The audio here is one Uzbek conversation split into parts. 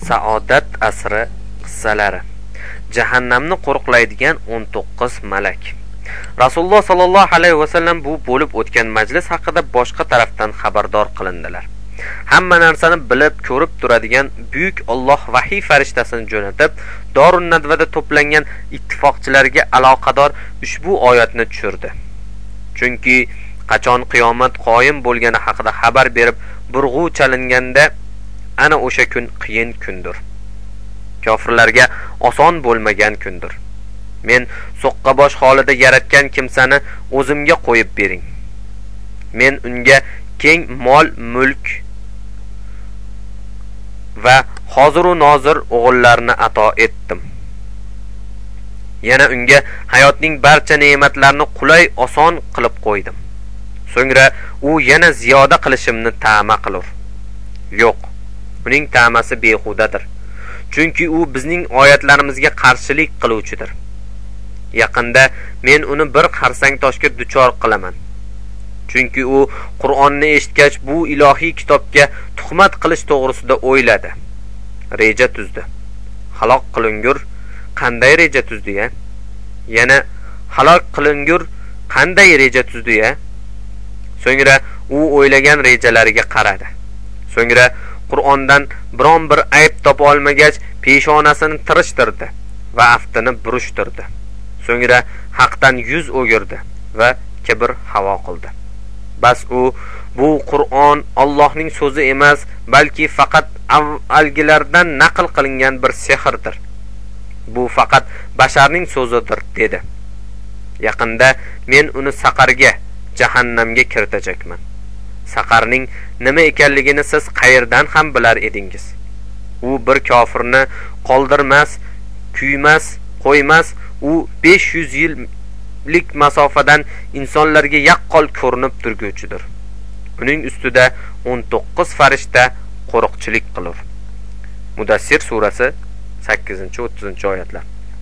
Saodat asri qissalari. Jahannamni qo'riqlaydigan 19 malak. Rasululloh sallallohu alayhi va sallam bu bo'lib o'tgan majlis haqida boshqa tarafdan xabardor qilindilar. Hamma narsani bilib, ko'rib turadigan buyuk Alloh vahiy farishtasini jo'natib, Dorun Nadvada to'plangan ittifoqchilarga aloqador ushbu oyatni tushirdi. Chunki qachon qiyomat qoyim bo'lgani haqida xabar berib, burg'u chalinganda ana o'sha kun qiyin kundir. Kofirlarga oson bo'lmagan kundir. Men so'qqabosh holida yaratgan kimsani o'zimga qo'yib bering. Men unga keng mol, mulk va hozir va nozir o'g'illarni ato etdim. Yana unga hayotning barcha ne'matlarini qulay, oson qilib qo'ydim. So'ngra u yana ziyoda qilishimni ta'ma qilur. Yo'q, uning ta'masi behudadir. Chunki u bizning oyatlarimizga qarshilik qiluvchidir. Yaqinda men uni bir qarsang toshga duchor qilaman. Chunki u Qur'onni eshitgach bu ilohiy kitobga tuhmat qilish to'g'risida o'yladi. Reja tuzdi. Halok qilingur qanday reja tuzdi-ya? Yana halok qilingur qanday reja tuzdi-ya? So'ngra u o'ylagan rejalariga qaradi. So'ngra Qur'ondan biron bir ayb topa olmagach, peshonasini tirishtirdi va aftini burishtirdi. So'ngra haqdan yuz o'girdi va kibr havo qildi. Bas u bu Qur'on Allohning so'zi emas, balki faqat avvalgilardan naql qilingan bir sehrdir. Bu faqat basharning so'zidir dedi. Yaqinda men uni saqarga, jahannamga kiritajakman. Saqarning nima ekanligini siz qayerdan ham bilar edingiz? U bir kofirni qoldirmas, kuymas, qo'ymas, u 500 yillik masofadan insonlarga yaqqol ko'rinib turguchidir. Uning ustida 19 farishta qo'riqchilik qilur. Mudassir surasi 8-30-oyatlar.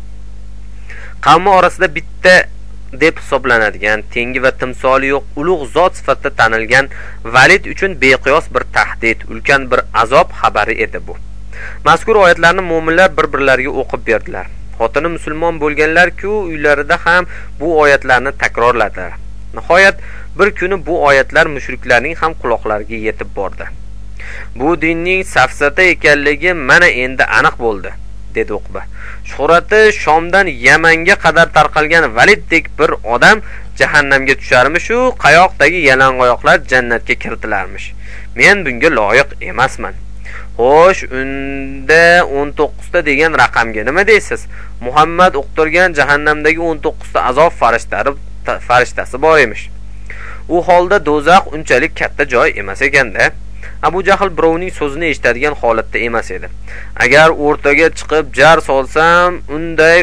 Qavmi orasida bitta deb hisoblanadigan, tengi va timsoli yo'q ulug' zot sifatida tanilgan Valid uchun beqiyos bir tahdid, ulkan bir azob xabari edi bu. Mazkur oyatlarni mu'minlar bir-birlariga o'qib berdilar. Xotini musulmon bo'lganlar-ku, uylarida ham bu oyatlarni takrorladilar. Nihoyat bir kuni bu oyatlar mushriklarning ham quloqlariga yetib bordi. Bu dinning safsata ekanligi mana endi aniq bo'ldi, dedi Uqba. Shuhrati Shomdan Yamanga qadar tarqalgan Validdek bir odam jahannamga tusharmish, u qayoqdagi yalang'oyoqlar jannatga kiritilarmish. Men bunga loyiq emasman. Xo'sh, unda 19 ta degan raqamga nima deysiz? Muhammad o'qtirgan jahannamdagi 19 ta azob farishtasi bor emish. U holda do'zax unchalik katta joy emas ekanda. Abu Jahl birovning so'zini eshitadigan holatda emas edi. Agar o'rtaga chiqib jar solsam, unday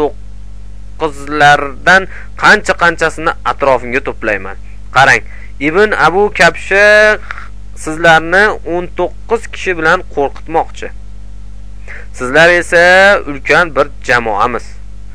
19lardan qancha-qanchasini atrofimga to'playman. Qarang, Ibn Abu Kabsha sizlarni 19 kishi bilan qo'rqitmoqchi. Sizlar esa ulkan bir jamoamiz.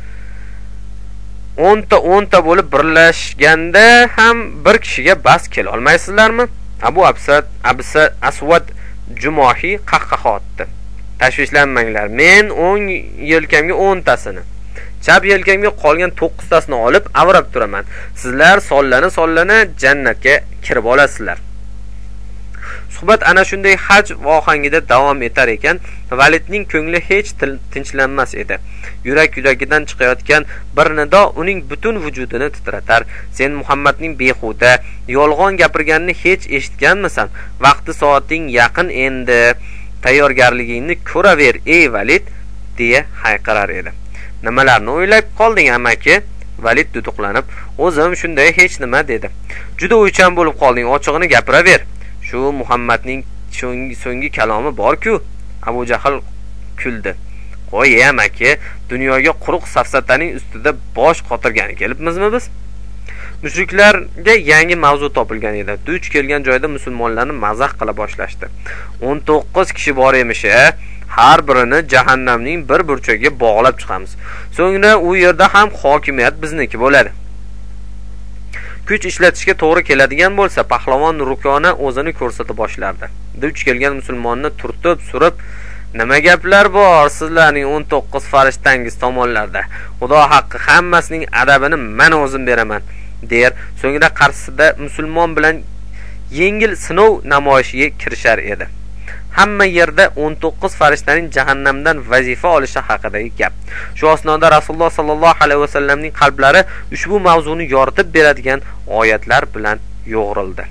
10 ta bo'lib birlashganda ham bir kishiga bas kela olmaysizlarmi? Abu Aswad Jumohi qahqaha otdi. Tashvishlanmanglar. Men 10 yelkamga 10 tasini, chap yelkamga qolgan 9 tasini olib avrab turaman. Sizlar sollana jannatga kirib olasizlar. Suhbat ana shunday haj ohangida davom etar ekan, Validning ko'ngli hech tinchlanmas edi. Yurak-yuragidan chiqayotgan bir nido uning butun vujudini titratar. Sen Muhammadning behuda, yolg'on gapirganini hech eshitganmisan? Vaqti soating yaqin endi. Tayyorgarligingni ko'raver, ey Valid, deya hayqirar edi. Nimalarni o'ylab qolding, amaki? Valid duduqlanib, o'zim shunday hech nima dedi. Juda o'ychan bo'lib qolding, ochig'ini gapiraver. Shu Muhammadning so'nggi kalomi bor-ku. Abu Jahl kuldi. Qo'y, amaki, dunyoga quruq safsataning ustida bosh qotirgani kelibmizmi biz? Mushriklarga yangi mavzu topilgan edi. Duch kelgan joyda musulmonlarni mazax qila boshlashdi. 19 kishi bor emish, har birini jahannamning bir burchagiga bog'lab chiqamiz. So'ngra u yerda ham hokimiyat bizniki bo'ladi. Kuch ishlatishga to'g'ri keladigan bo'lsa, pahlavon Rukona o'zini ko'rsata boshlardi. Duch kelgan musulmonni turtib, surib, Nima gaplar bor sizlarning 19 farishtangiz tomonlarda? Xudo haqqi hammasining adabini men o'zim beraman, der. So'ngra qarshisida musulmon bilan yengil sinov namoyishiga kirishar edi. Hamma yerda 19 farishtaning jahannamdan vazifa olishi haqidagi gap. Shu asnoda Rasululloh sallallohu alayhi vasallamning qalblari ushbu mavzuni yoritib beradigan oyatlar bilan yo'g'rildi.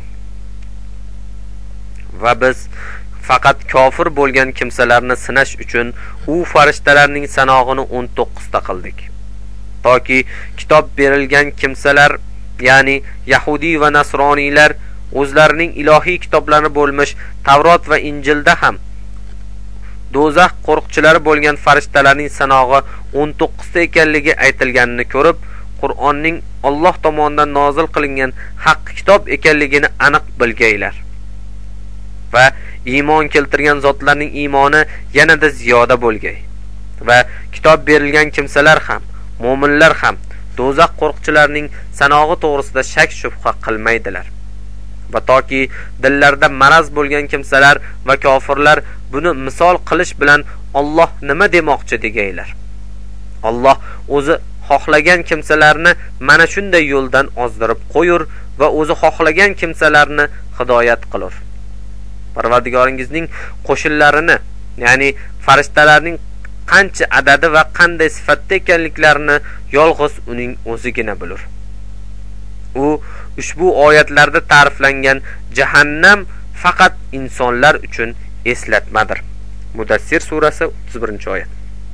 Va biz faqat kofir bo'lgan kimsalarni sinash uchun u farishtalarning sanog'ini 19 ta qildik. Toki kitob berilgan kimsalar, ya'ni Yahudi va Nasroniylar o'zlarining ilohiy kitoblarini bo'lmish Tavrot va Injilda ham do'zax qo'riqchilari bo'lgan farishtalarning sanog'i 19 ta ekanligi aytilganini ko'rib, Qur'onning Alloh tomonidan nozil qilingan haq kitob ekanligini aniq bilgaylar. Va iymon keltirgan zotlarning iymoni yanada ziyoda bo'lgay. Va kitob berilgan kimsalar ham, mu'minlar ham do'zax qo'riqchilarining sanog'i to'g'risida shak shubha qilmaydilar. Va toki dillarda maraz bo'lgan kimsalar va kofirlar buni misol qilish bilan Alloh nima demoqchi degaylar. Alloh o'zi xohlagan kimsalarni mana shunday yo'ldan ozdirib qo'yur va o'zi xohlagan kimsalarni hidoyat qilur. Parvardigoringizning qo'shinlarini, ya'ni farishtalarning qancha adadi va qanday sifatda ekanliklarini yolg'iz uning o'zigina bilur. U ushbu oyatlarda ta'riflangan jahannam faqat insonlar uchun eslatmadir. Mudassir surasi 31-oyat.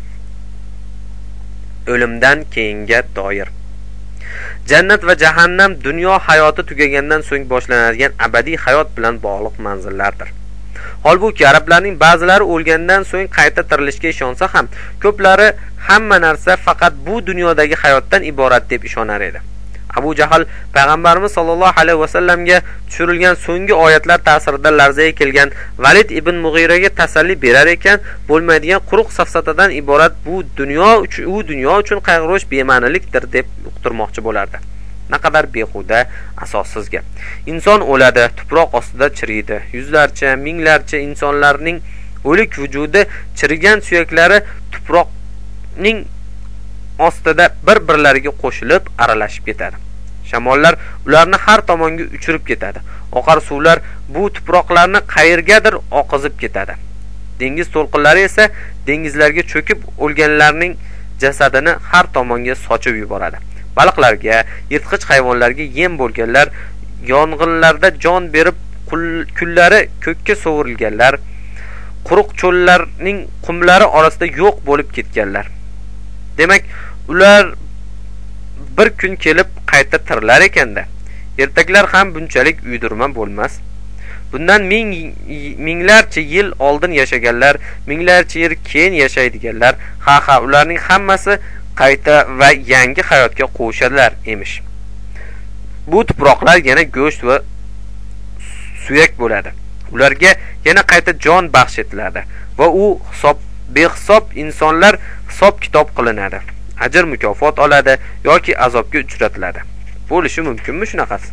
O'limdan keyinga doir. Jannat va jahannam dunyo hayoti tugagandan so'ng boshlanadigan abadiy hayot bilan bog'liq manzillardir. Holbuki arablarning ba'zilari o'lgandan so'ng qayta tirilishga ishonsa ham, ko'plari hamma narsa faqat bu dunyodagi hayotdan iborat deb ishonar edi. Abu Jahl payg'ambarimiz sollallohu alayhi vasallamga tushirilgan so'nggi oyatlar ta'sirida larzaga kelgan Valid ibn Mughiraga tasalli berar ekan, bo'lmaydigan quruq safsatadan iborat bu dunyo uchun qayg'urish bema'nilikdir deb uqtirmoqchi bo'lardi. Naqadar behuda, asossiz gap. Inson o'ladi, tuproq ostida chiriydi. Yuzlarcha, minglarcha insonlarning o'lik vujudi chirigan suyaklari tuproqning ostida bir-birlariga qo'shilib aralashib ketadi. Shamollar ularni har tomonga uchirib ketadi. Oqar suvlar bu tuproqlarni qayergadir oqizib ketadi. Dengiz to'lqinlari esa dengizlarga cho'kib o'lganlarning jasadini har tomonga sochib yuboradi. Baliqlarga, yirtqich hayvonlarga yem bo'lganlar, yong'inlarda jon berib kullari ko'kka sovurilganlar, quruq cho'llarning qumlari orasida yo'q bo'lib ketganlar. Demak, ular bir kun kelib qayta tirilar ekanda. Ertaklar ham bunchalik uydirma bo'lmas. Bundan minglarcha yil oldin yashaganlar, minglarcha yil keyin yashaydiganlar, ularning hammasi qayta va yangi hayotga qo'shadilar emish. Bu tuproqlar yana go'sht va suyak bo'ladi. Ularga yana qayta jon baxsh etiladi va u behisob insonlar hisob kitob qilinadi. Ajr mukofot oladi yoki azobga uchratiladi. Bo'lishi mumkinmi shunaqasi?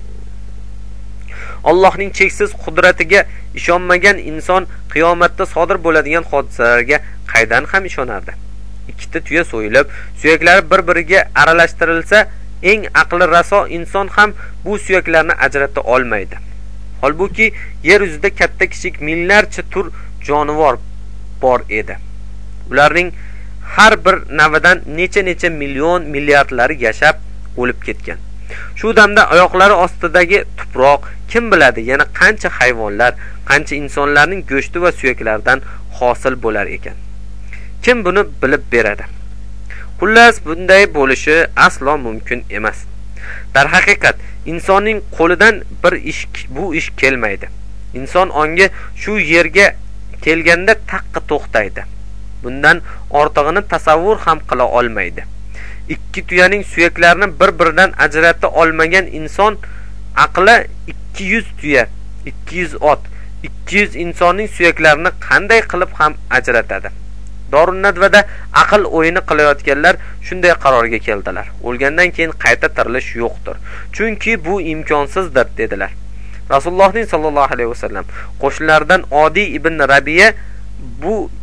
Allohning cheksiz qudratiga ishonmagan inson qiyomatda sodir bo'ladigan hodisalarga qaydan ham ishonardi? Ikkita tuya so'yilib, suyaklari bir-biriga aralashtirilsa, eng aqli raso inson ham bu suyaklarni ajrata olmaydi. Holbuki yer yuzida katta-kichik minglarcha tur jonivor bor edi. Ularning har bir navidan necha million milliardlari yashab o'lib ketgan. Shu damda oyoqlari ostidagi tuproq kim biladi yana qancha hayvonlar, qancha insonlarning go'shti va suyaklaridan hosil bo'lar ekan. Kim buni bilib beradi? Xullas, bunday bo'lishi aslo mumkin emas. Dar haqiqat insonning qo'lidan bu ish kelmaydi. Inson ongi shu yerga kelganda taqqa to'xtaydi. Bundan ortig'ini tasavvur ham qila olmaydi. Ikki tuyaning suyaklarini bir-biridan ajrata olmagan inson aqli 200 tuya, 200 ot, 200 insonning suyaklarini qanday qilib ham ajratadi? Dorun Nadvada aql o'yini qilayotganlar shunday qarorga keldilar. O'lgandan keyin qayta tirilish yo'qdir. Chunki bu imkonsizdir dedilar. Rasulullohning sallallohu alayhi vasallam qo'shnilardan Odi ibn Rabiya bu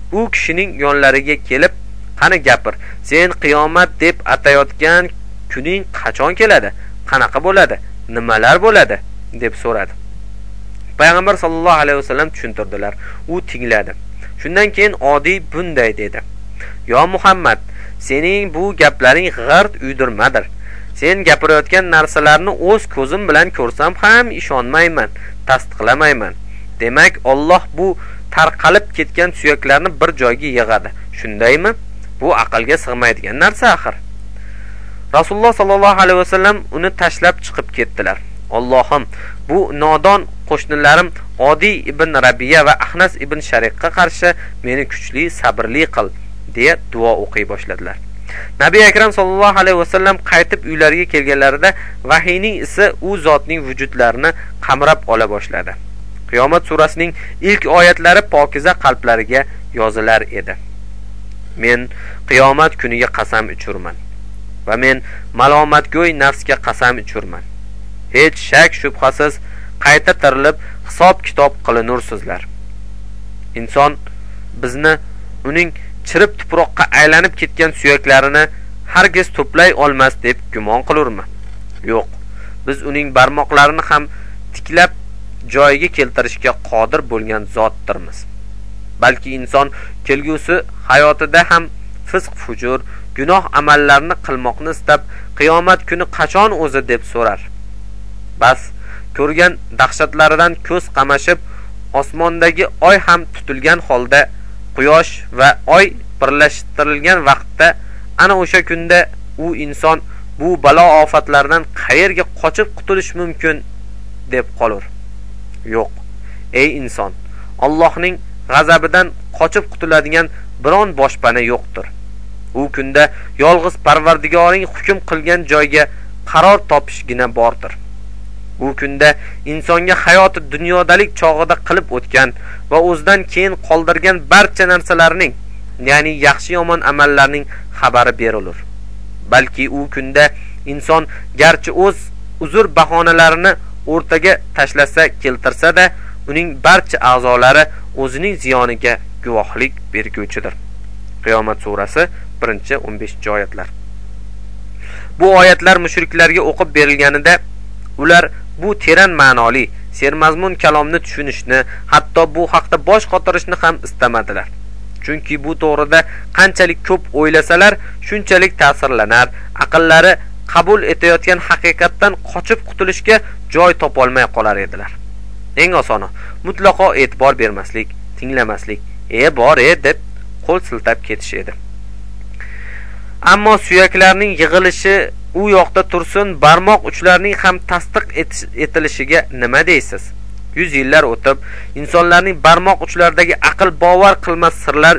u kishining yonlariga kelib, "Qani gapir, sen qiyomat deb atayotgan kuning qachon keladi? Qanaqa bo'ladi? Nimalar bo'ladi?" deb so'radi. Payg'ambar sollallohu alayhi vasallam tushuntirdilar. U tingladi. Shundan keyin Odiy bunday dedi: "Yo Muhammad, sening bu gaplaring g'irt uydirmadir. Sen gapirayotgan narsalarni o'z ko'zim bilan ko'rsam ham ishonmayman, tasdiqlamayman. Demak, Alloh bu tarqalib ketgan suyaklarni bir joyga yig'adi. Shundaymi? Bu aqlga sig'maydigan narsa axir." Rasululloh sallallohu alayhi vasallam uni tashlab chiqib ketdilar. "Allohim, bu nodon qo'shnilarim Odiy ibn Rabiya va Ahnas ibn Shariqqa qarshi meni kuchli, sabrli qil" deya duo o'qiy boshladilar. Nabiy akram sallallohu alayhi vasallam qaytib uylariga kelganlarida vahiyning isi u zotning vujudlarini qamrab ola boshladi. Qiyomat surasining ilk oyatlari pokiza qalblariga yozilar edi. "Men qiyomat kuniga qasam ichurman va men malomatgo'y nafsga qasam ichurman. Hech shak shubhasiz qayta tirilib hisob-kitob qilinursizlar. Inson bizni uning chirib tuproqqa aylanib ketgan suyaklarini hargiz to'play olmas deb gumon qilurmi? Yo'q, biz uning barmoqlarini ham tiklab joyiga keltirishga qodir bo'lgan zotdirmiz. Balki inson kelgusi hayotida ham fisq fujur, gunoh amallarni qilmoqni istab, qiyomat kuni qachon o'zi deb so'rar. Bas, ko'rgan dahshatlaridan ko'z qamashib, osmondagi oy ham tutilgan holda, quyosh va oy birlashtirilgan vaqtda, ana o'sha kunda u inson bu balo ofatlardan qayerga qochib qutulish mumkin deb qolur. Yo'q, ey inson, Allohning g'azabidan qochib qutuladigan biron boshpana yo'qdir. U kunda yolg'iz Parvardigoring hukm qilgan joyga qaror topishgina bordir. U kunda insonga hayoti dunyodalik chog'ida qilib o'tgan va o'zidan keyin qoldirgan barcha narsalarning, ya'ni yaxshi yomon amallarning xabari berilur. Balki u kunda inson garchi o'z uzr bahonalarini o'rtaga tashlasa, keltirsa-da, uning barcha a'zolari o'zining ziyoniga guvohlik berguvchidir. Qiyomat surasi 1-15-oyatlar. Bu oyatlar mushriklarga o'qib berilganida ular bu teran ma'noli, sermazmun kalomni tushunishni, hatto bu haqda bosh qotirishni ham istamadilar. Chunki bu to'g'rida qanchalik ko'p o'ylasalar, shunchalik ta'sirlanar, aqllari qabul etayotgan haqiqatdan qochib qutulishga joy topolmay qolar edilar. Eng osoni mutlaqo e'tibor bermaslik, tinglamaslik, bor deb qo'l siltab ketish edi. Ammo suyaklarning yig'ilishi u yoqda tursin, barmoq uchlarining ham tasdiq etilishiga nima deysiz? 100 yillar o'tib, insonlarning barmoq uchlaridagi aql bovar qilmas sirlar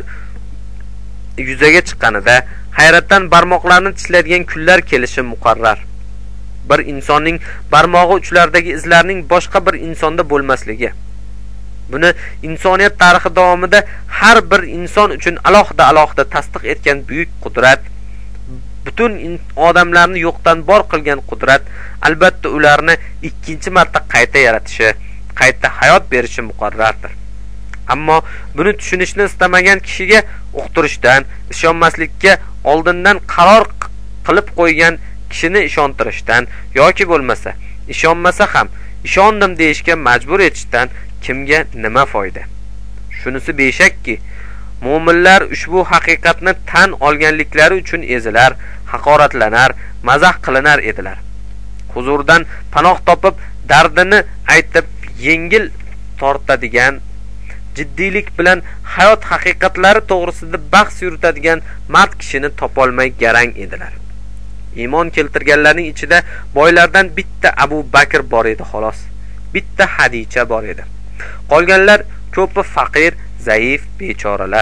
yuzaga chiqqanida, hayratdan barmoqlarni tishlaydigan kunlar kelishi muqarrar. Bir insonning barmog'i uchlaridagi izlarning boshqa bir insonda bo'lmasligi. Buni insoniyat tarixi davomida har bir inson uchun alohida tasdiq etgan buyuk qudrat, butun odamlarni yo'qdan bor qilgan qudrat, albatta ularni ikkinchi marta qayta yaratishi, qayta hayot berishi muqarrardir. Ammo buni tushunishni istamagan kishiga uqtirishdan, ishonmaslikka oldindan qaror qilib qo'ygan kishini ishontirishdan yoki bo'lmasa, ishonmasa ham ishondim deyishga majbur etishdan kimga nima foyda? Shunisi beshakki, mu'minlar ushbu haqiqatni tan olganliklari uchun ezilar, haqoratlanar, mazax qilinar edilar. Huzurdan panoh topib, dardini aytib, yengil tortadigan, jiddiylik bilan hayot haqiqatlari to'g'risida bahs yuritadigan mard kishini topolmay garang edilar. Iymon keltirganlarning ichida boylardan bitta Abu Bakr bor edi xolos. Bitta Hadicha bor edi. Qolganlar ko'pi faqir, zaif, bechoralar.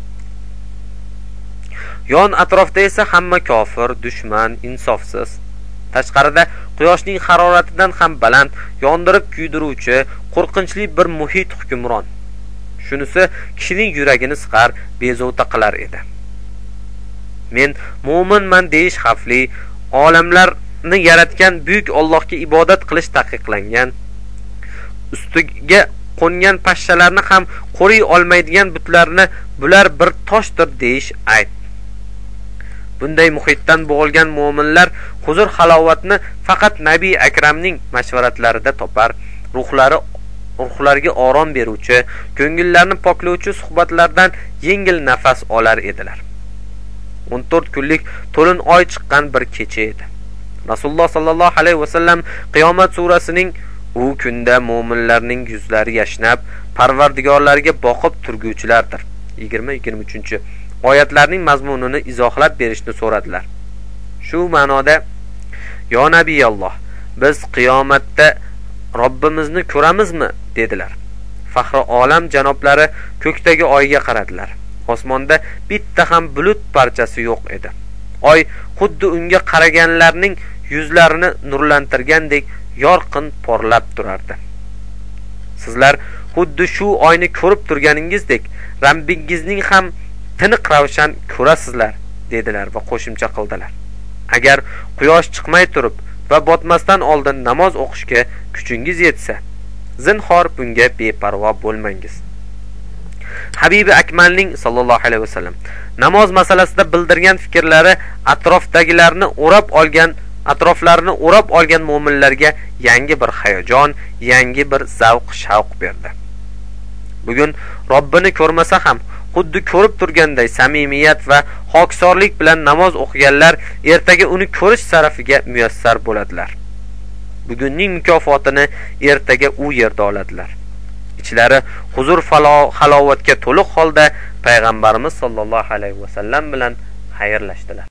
Yon atrofda esa hamma kofir, dushman, insofsiz. Tashqarida quyoshning haroratidan ham baland, yondirib kuydiruvchi, qo'rqinchli bir muhit hukmron. Shunisi kishining yuragini siqar, bezovta qilar edi. Men mu'minman deyish xavfli, olamlarni yaratgan buyuk Allohga ibodat qilish taqiqlangan, ustiga qo'ngan pashshalarni ham qo'riy olmaydigan butlarni bular bir toshdir deyish ayb. Bunday muhitdan bo'g'ilgan mu'minlar huzur halovatni faqat Nabiy akramning mashvaratlarida topar, ruhlariga orom beruvchi, ko'ngillarni poklovchi suhbatlardan yengil nafas olar edilar. 14 kunlik to'lin oy chiqqan bir kecha edi. Rasululloh sallallohu alayhi vasallam Qiyomat surasining u kunda mu'minlarning yuzlari yashnab, Parvardigorlariga boqib turguvchilardir 20-23 oyatlarning mazmunini izohlab berishni so'radilar. Shu ma'noda: "Yo Nabiyalloh, biz qiyomatda Robbimizni ko'ramizmi?" dedilar. Faxri olam janoblari ko'kdagi oyga qaradilar. Osmonda bitta ham bulut parchasi yo'q edi. Oy xuddi unga qaraganlarning yuzlarini nurlantirgandek yorqin porlab turardi. Sizlar xuddi shu oyni ko'rib turganingizdek, Rabbingizning ham tiniq ravshan ko'rasizlar, dedilar va qo'shimcha qildilar: "Agar quyosh chiqmay turib va botmasdan oldin namoz o'qishga kuchingiz yetsa, zinhor bunga beparvo bo'lmangiz." Habibi akmalning sallallohu alayhi vasallam namoz masalasida bildirgan fikrlari atroflarini o'rab olgan mu'minlarga yangi bir hayajon, yangi bir zavq-shavq berdi. Bugun Robbini ko'rmasa ham xuddi ko'rib turganday samimiyat va hoksorlik bilan namoz o'qiganlar ertaga uni ko'rish sarafiga muyassar bo'ladilar. Bugunning mukofotini ertaga u yerda oladilar. Ichlari huzur halovatga to'liq holda payg'ambarimiz sallallohu alayhi vasallam bilan xayrlashdilar.